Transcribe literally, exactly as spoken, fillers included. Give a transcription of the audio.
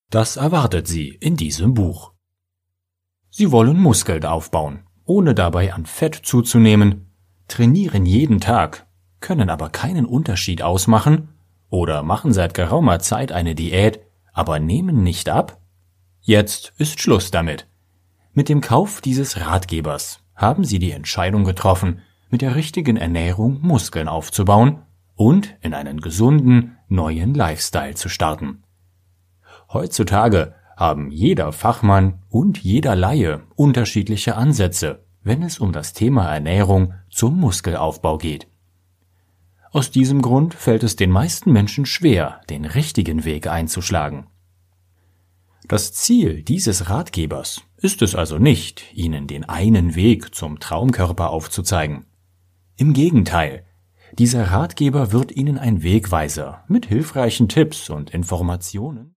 Das erwartet Sie in diesem Buch. Sie wollen Muskeln aufbauen, ohne dabei an Fett zuzunehmen, trainieren jeden Tag, können aber keinen Unterschied ausmachen oder machen seit geraumer Zeit eine Diät, aber nehmen nicht ab? Jetzt ist Schluss damit. Mit dem Kauf dieses Ratgebers haben Sie die Entscheidung getroffen, mit der richtigen Ernährung Muskeln aufzubauen und in einen gesunden, neuen Lifestyle zu starten. Heutzutage haben jeder Fachmann und jeder Laie unterschiedliche Ansätze, wenn es um das Thema Ernährung zum Muskelaufbau geht. Aus diesem Grund fällt es den meisten Menschen schwer, den richtigen Weg einzuschlagen. Das Ziel dieses Ratgebers ist es also nicht, Ihnen den einen Weg zum Traumkörper aufzuzeigen. Im Gegenteil, dieser Ratgeber wird Ihnen ein Wegweiser mit hilfreichen Tipps und Informationen